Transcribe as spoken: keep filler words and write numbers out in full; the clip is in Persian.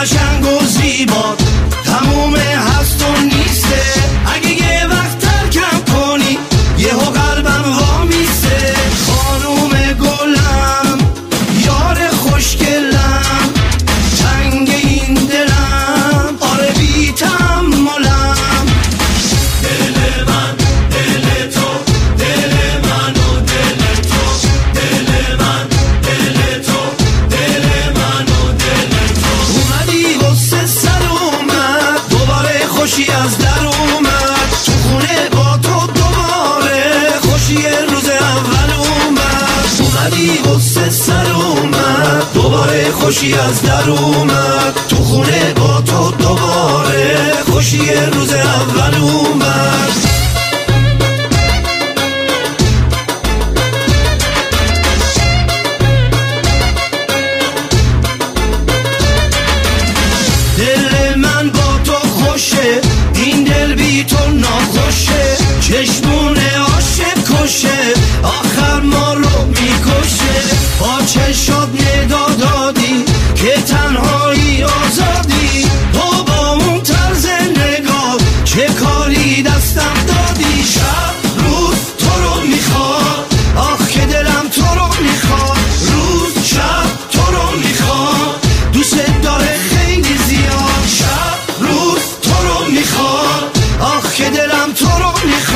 قشنگ و زیبا تموم هست و نیسته. اگه یه وقت ترکم کنی یهو قلبم وامیسته. خانوم گلم یار خوشگلم تنگ این دلم آره بی تحملم. دل من دل تو دل من و دل تو دل من دل تو دل من و دل تو. اومدی غصه سر اومد دوباره خوشی از در اومد تو خونه با تو دوباره خوشی روز اول اومد. اومدی غصه سر اومد دوباره خوشی از در اومد تو خونه با تو دوباره خوشی روز اول اومد. دل من با تو خوشه این دل بی تو ناخوشه. چشمونه عاشق کشه آخر ما رو میکشه. با چشات نگاه دادی که تنهایی آزادی. تو با اون طرز نگاه چه کاری دستم دادی. شب روز تو رو میخواد آخ که دلم تو رو میخواد. روز شب تو رو میخواد دوست داره خیلی زیاد. شب روز تو رو میخواد آخ که دلم تو رو میخواد.